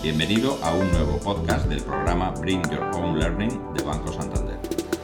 Bienvenido a un nuevo podcast del programa Bring Your Own Learning de Banco Santander.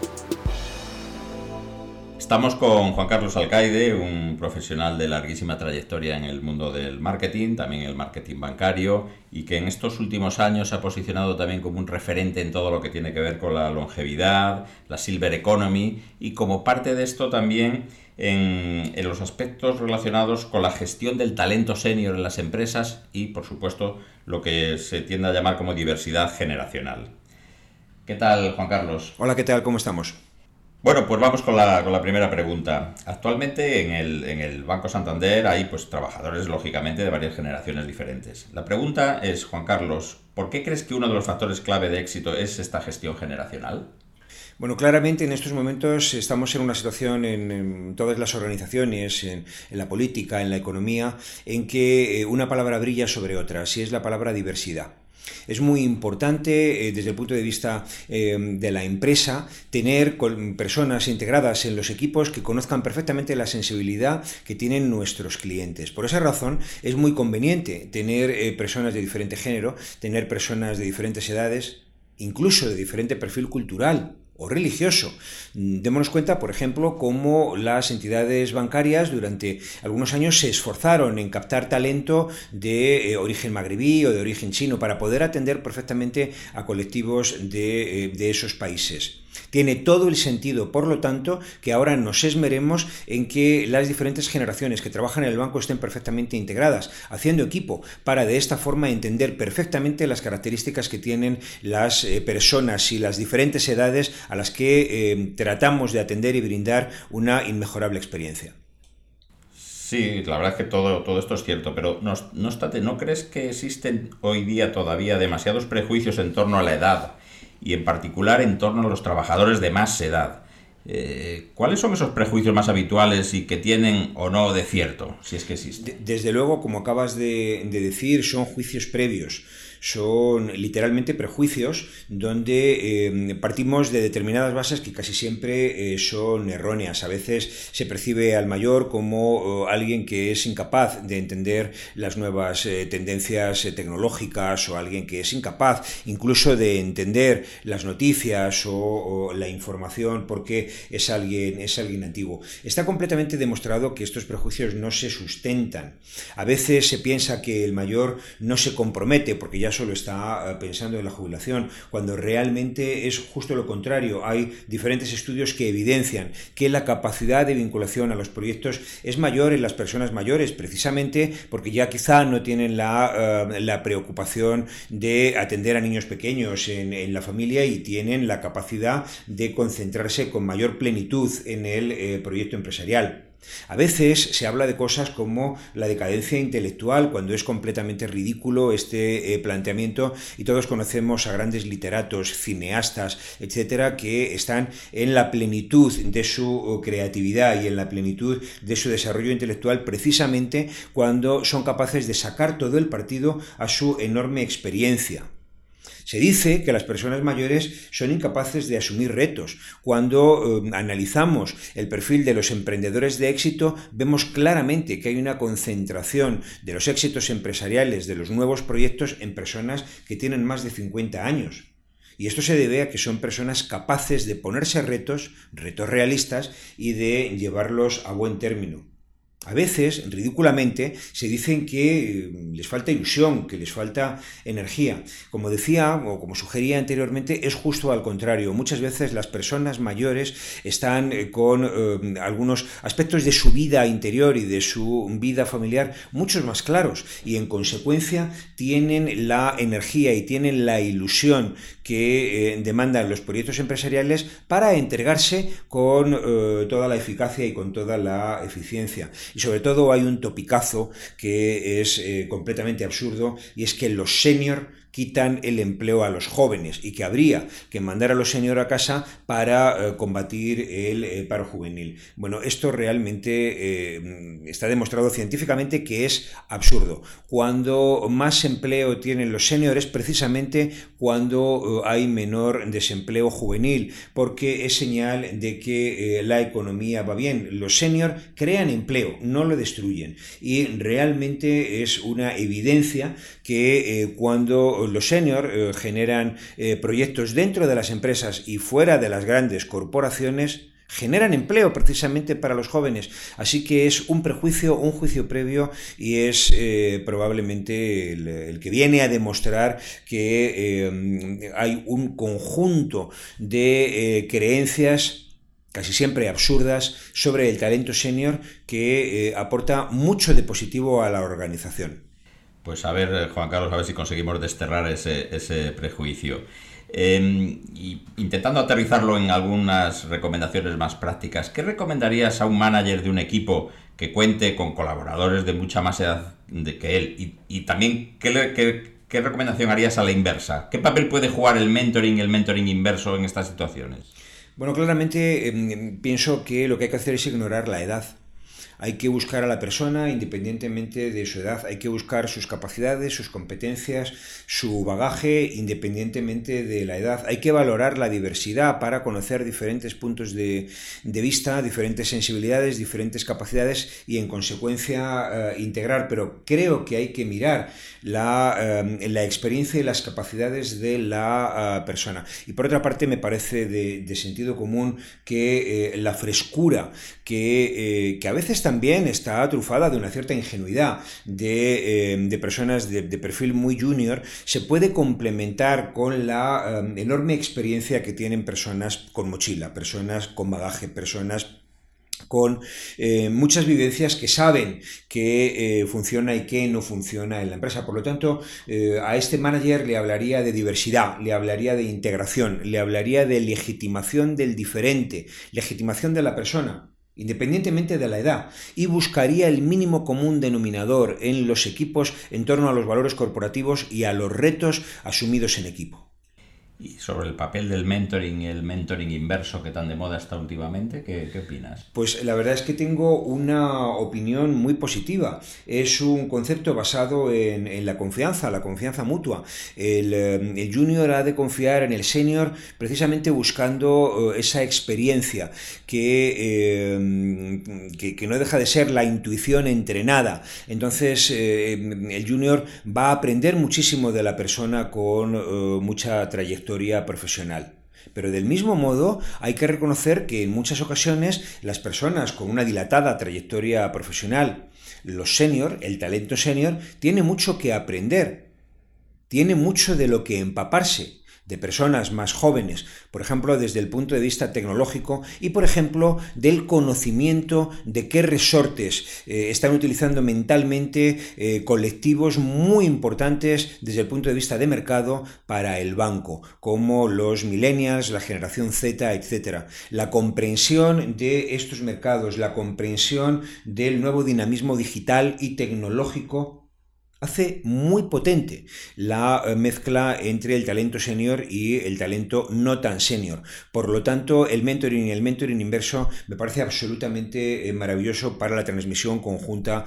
Estamos con Juan Carlos Alcaide, un profesional de larguísima trayectoria en el mundo del marketing, también el marketing bancario, y que en estos últimos años se ha posicionado también como un referente en todo lo que tiene que ver con la longevidad, la Silver Economy, y como parte de esto también en los aspectos relacionados con la gestión del talento senior en las empresas y, por supuesto, lo que se tiende a llamar como diversidad generacional. ¿Qué tal, Juan Carlos? Hola, ¿qué tal? ¿Cómo estamos? Bueno, pues vamos con la primera pregunta. Actualmente en el Banco Santander hay trabajadores, lógicamente, de varias generaciones diferentes. La pregunta es, Juan Carlos, ¿por qué crees que uno de los factores clave de éxito es esta gestión generacional? Bueno, claramente en estos momentos estamos en una situación en todas las organizaciones, en la política, en la economía, en que una palabra brilla sobre otras, y es la palabra diversidad. Es muy importante desde el punto de vista de la empresa tener personas integradas en los equipos que conozcan perfectamente la sensibilidad que tienen nuestros clientes. Por esa razón es muy conveniente tener personas de diferente género, tener personas de diferentes edades, incluso de diferente perfil cultural o religioso. Démonos cuenta, por ejemplo, cómo las entidades bancarias durante algunos años se esforzaron en captar talento de origen magrebí o de origen chino para poder atender perfectamente a colectivos de esos países. Tiene todo el sentido, por lo tanto, que ahora nos esmeremos en que las diferentes generaciones que trabajan en el banco estén perfectamente integradas, haciendo equipo, para de esta forma entender perfectamente las características que tienen las personas y las diferentes edades a las que tratamos de atender y brindar una inmejorable experiencia. Sí, la verdad es que todo esto es cierto, pero no obstante, ¿no crees que existen hoy día todavía demasiados prejuicios en torno a la edad y en particular en torno a los trabajadores de más edad? ¿Cuáles son esos prejuicios más habituales y que tienen o no de cierto, si es que existen? Desde luego, como acabas de decir, son juicios previos. Son literalmente prejuicios donde partimos de determinadas bases que casi siempre son erróneas. A veces se percibe al mayor como alguien que es incapaz de entender las nuevas tendencias tecnológicas, o alguien que es incapaz incluso de entender las noticias o la información porque es alguien antiguo. Está completamente demostrado que estos prejuicios no se sustentan. A veces se piensa que el mayor no se compromete porque ya solo está pensando en la jubilación, cuando realmente es justo lo contrario. Hay diferentes estudios que evidencian que la capacidad de vinculación a los proyectos es mayor en las personas mayores, precisamente porque ya quizá no tienen la preocupación de atender a niños pequeños en la familia y tienen la capacidad de concentrarse con mayor plenitud en el proyecto empresarial. A veces se habla de cosas como la decadencia intelectual, cuando es completamente ridículo este planteamiento, y todos conocemos a grandes literatos, cineastas, etcétera, que están en la plenitud de su creatividad y en la plenitud de su desarrollo intelectual precisamente cuando son capaces de sacar todo el partido a su enorme experiencia. Se dice que las personas mayores son incapaces de asumir retos. Cuando analizamos el perfil de los emprendedores de éxito, vemos claramente que hay una concentración de los éxitos empresariales, de los nuevos proyectos, en personas que tienen más de 50 años. Y esto se debe a que son personas capaces de ponerse retos realistas, y de llevarlos a buen término. A veces, ridículamente, se dicen que les falta ilusión, que les falta energía. Como decía, o como sugería anteriormente, es justo al contrario. Muchas veces las personas mayores están con algunos aspectos de su vida interior y de su vida familiar muchos más claros, y en consecuencia tienen la energía y tienen la ilusión que demandan los proyectos empresariales para entregarse con toda la eficacia y con toda la eficiencia. Y sobre todo hay un topicazo que es completamente absurdo, y es que los senior quitan el empleo a los jóvenes y que habría que mandar a los senior a casa para combatir el paro juvenil. Bueno, esto realmente está demostrado científicamente que es absurdo. Cuando más empleo tienen los senior es precisamente cuando hay menor desempleo juvenil, porque es señal de que la economía va bien. Los senior crean empleo, no lo destruyen, y realmente es una evidencia que cuando tanto, los senior generan proyectos dentro de las empresas y fuera de las grandes corporaciones, generan empleo precisamente para los jóvenes. Así que es un prejuicio, un juicio previo, y es probablemente el que viene a demostrar que hay un conjunto de creencias casi siempre absurdas sobre el talento senior que aporta mucho de positivo a la organización. Pues a ver, Juan Carlos, a ver si conseguimos desterrar ese prejuicio. Y intentando aterrizarlo en algunas recomendaciones más prácticas, ¿qué recomendarías a un manager de un equipo que cuente con colaboradores de mucha más edad que él? Y también, ¿qué recomendación harías a la inversa? ¿Qué papel puede jugar el mentoring inverso en estas situaciones? Bueno, claramente pienso que lo que hay que hacer es ignorar la edad. Hay que buscar a la persona independientemente de su edad, hay que buscar sus capacidades, sus competencias, su bagaje independientemente de la edad. Hay que valorar la diversidad para conocer diferentes puntos de vista, diferentes sensibilidades, diferentes capacidades y en consecuencia integrar. Pero creo que hay que mirar la experiencia y las capacidades de la persona. Y por otra parte me parece de sentido común que la frescura que a veces también está trufada de una cierta ingenuidad de personas de perfil muy junior, se puede complementar con la enorme experiencia que tienen personas con mochila, personas con bagaje, personas con muchas vivencias que saben qué funciona y qué no funciona en la empresa. Por lo tanto, a este manager le hablaría de diversidad, le hablaría de integración, le hablaría de legitimación del diferente, legitimación de la persona, independientemente de la edad, y buscaría el mínimo común denominador en los equipos en torno a los valores corporativos y a los retos asumidos en equipo. Y sobre el papel del mentoring y el mentoring inverso que tan de moda está últimamente, ¿qué opinas? Pues la verdad es que tengo una opinión muy positiva. Es un concepto basado en la confianza mutua. El junior ha de confiar en el senior precisamente buscando esa experiencia que no deja de ser la intuición entrenada. Entonces el junior va a aprender muchísimo de la persona con mucha trayectoria profesional. Pero del mismo modo hay que reconocer que en muchas ocasiones las personas con una dilatada trayectoria profesional, los senior, el talento senior, tiene mucho que aprender, tiene mucho de lo que empaparse de personas más jóvenes, por ejemplo, desde el punto de vista tecnológico y, por ejemplo, del conocimiento de qué resortes están utilizando mentalmente colectivos muy importantes desde el punto de vista de mercado para el banco, como los millennials, la generación Z, etc. La comprensión de estos mercados, la comprensión del nuevo dinamismo digital y tecnológico hace muy potente la mezcla entre el talento senior y el talento no tan senior. Por lo tanto, el mentoring y el mentoring inverso me parece absolutamente maravilloso para la transmisión conjunta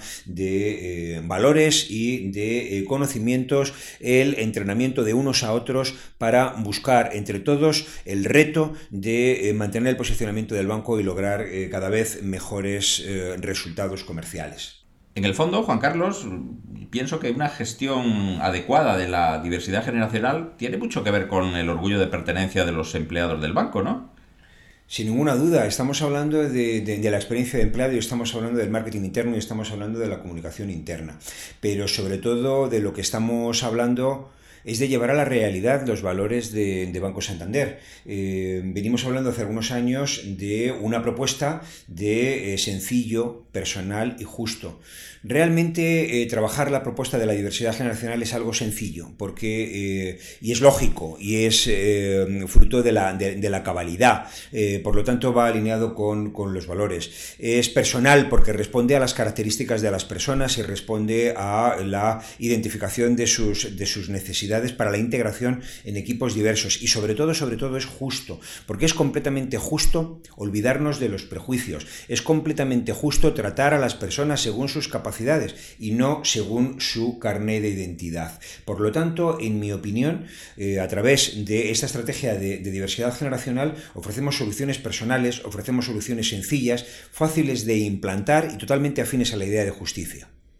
de valores y de conocimientos, el entrenamiento de unos a otros para buscar entre todos el reto de mantener el posicionamiento del banco y lograr cada vez mejores resultados comerciales. En el fondo, Juan Carlos, pienso que una gestión adecuada de la diversidad generacional tiene mucho que ver con el orgullo de pertenencia de los empleados del banco, ¿no? Sin ninguna duda, estamos hablando de la experiencia de empleado y estamos hablando del marketing interno y estamos hablando de la comunicación interna. Pero sobre todo de lo que estamos hablando es de llevar a la realidad los valores de Banco Santander. Venimos hablando hace algunos años de una propuesta de sencillo, personal y justo. Realmente trabajar la propuesta de la diversidad generacional es algo sencillo porque, y es lógico y es fruto de la cabalidad, por lo tanto va alineado con los valores. Es personal porque responde a las características de las personas y responde a la identificación de sus necesidades para la integración en equipos diversos y sobre todo es justo, porque es completamente justo olvidarnos de los prejuicios, es completamente justo tratar a las personas según sus capacidades y no según su carné de identidad. Por lo tanto, en mi opinión, a través de esta estrategia de diversidad generacional ofrecemos soluciones personales, ofrecemos soluciones sencillas, fáciles de implantar y totalmente afines a la idea de justicia.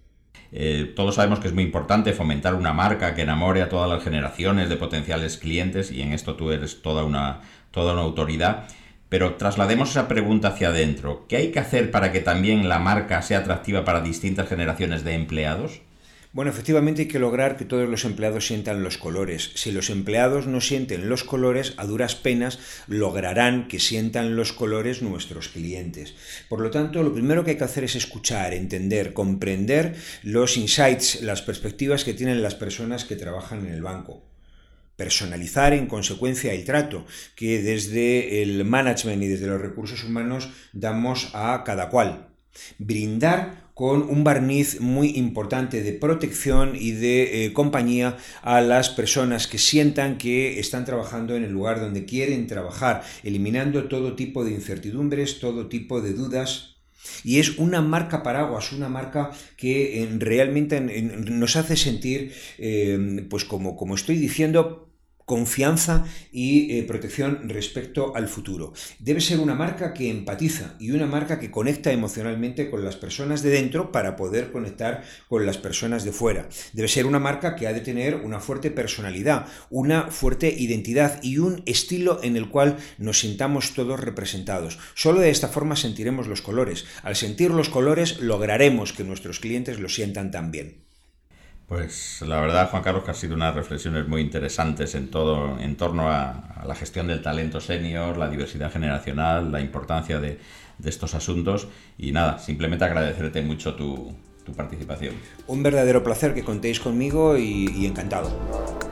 Todos sabemos que es muy importante fomentar una marca que enamore a todas las generaciones de potenciales clientes, y en esto tú eres toda una autoridad. Pero traslademos esa pregunta hacia adentro. ¿Qué hay que hacer para que también la marca sea atractiva para distintas generaciones de empleados? Bueno, efectivamente hay que lograr que todos los empleados sientan los colores. Si los empleados no sienten los colores, a duras penas lograrán que sientan los colores nuestros clientes. Por lo tanto, lo primero que hay que hacer es escuchar, entender, comprender los insights, las perspectivas que tienen las personas que trabajan en el banco. Personalizar en consecuencia el trato que desde el management y desde los recursos humanos damos a cada cual. Brindar con un barniz muy importante de protección y de compañía a las personas que sientan que están trabajando en el lugar donde quieren trabajar, eliminando todo tipo de incertidumbres, todo tipo de dudas. Y es una marca paraguas, una marca que realmente nos hace sentir, pues como estoy diciendo, confianza y protección respecto al futuro. Debe ser una marca que empatiza y una marca que conecta emocionalmente con las personas de dentro para poder conectar con las personas de fuera. Debe ser una marca que ha de tener una fuerte personalidad, una fuerte identidad y un estilo en el cual nos sintamos todos representados. Solo de esta forma sentiremos los colores. Al sentir los colores lograremos que nuestros clientes lo sientan también. Pues la verdad, Juan Carlos, que ha sido unas reflexiones muy interesantes en torno a la gestión del talento senior, la diversidad generacional, la importancia de estos asuntos. Y nada, simplemente agradecerte mucho tu participación. Un verdadero placer que contéis conmigo y encantado.